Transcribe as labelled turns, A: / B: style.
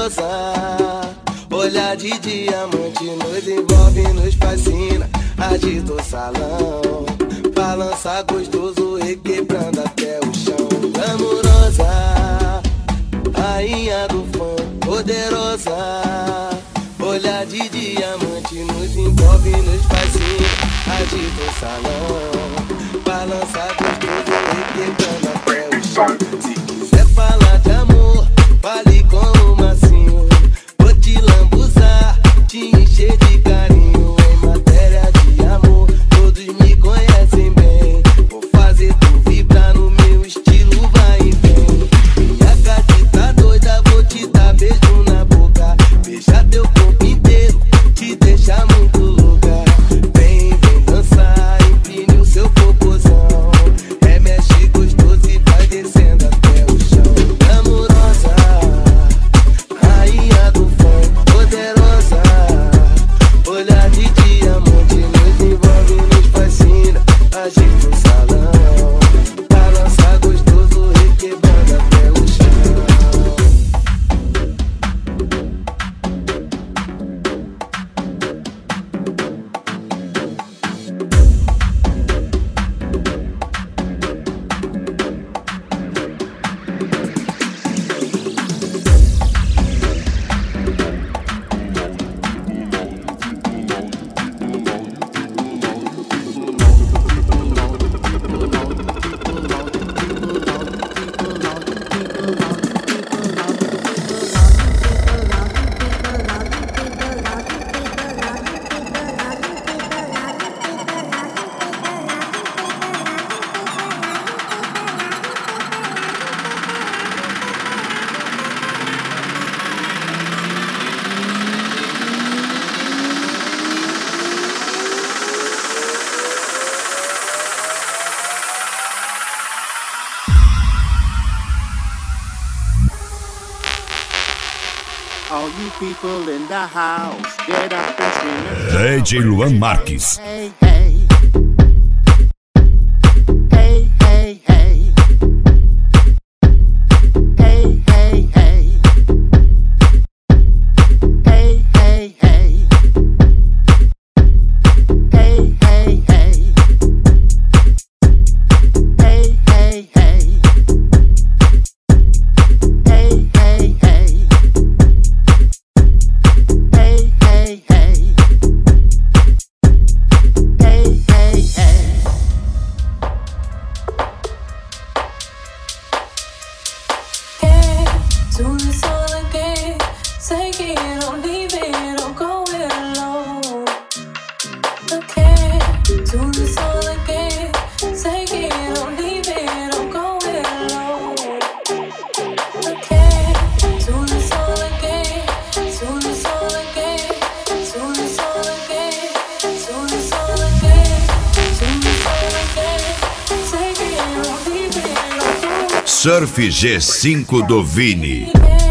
A: poderosa. Olhar de diamante nos envolve, nos fascina. Agita o salão, balança gostoso, requebrando até o chão. Glamurosa, rainha do funk, poderosa. Olhar de diamante nos envolve, nos fascina. Agita o salão, balança gostoso, requebrando até o chão. Se quiser falar de amor, fale com o macinho. Vou te lambuzar, te encher de carinho. Em matéria de amor, todos me conhecem bem. Vou fazer tu vibrar no meu estilo, vai e vem. Minha gatita doida, vou te dar beijo na boca. Beijar teu corpo inteiro, te deixar muito louca. Vem, vem dançar, empine o seu popozão. Remexe gostoso e vai descendo até o chão. Glamurosa, rainha do funk, poderosa. Olhar de diamante nos envolve, nos fascina. Agita o salão, balança gostoso, requebrando até o chão.
B: All you people in the house, get up and sing.
C: DJ Luan Marques.
B: Hey, hey. Hey, hey, hey. Hey, hey, hey. Hey, hey, hey. Hey, hey, hey. Hey, hey, hey. Hey, hey, hey. Hey, hey, hey. Hey, hey, hey.
D: Do this all again. Take it or leave it or go it alone. Okay, do this all again. Take it or leave it or go it alone. Okay, do this all again. Do this all again. Do this all again. Do this all again. Do this all again. Take it or leave it or go it alone.
C: Surf G5 do Vini.
D: Yeah.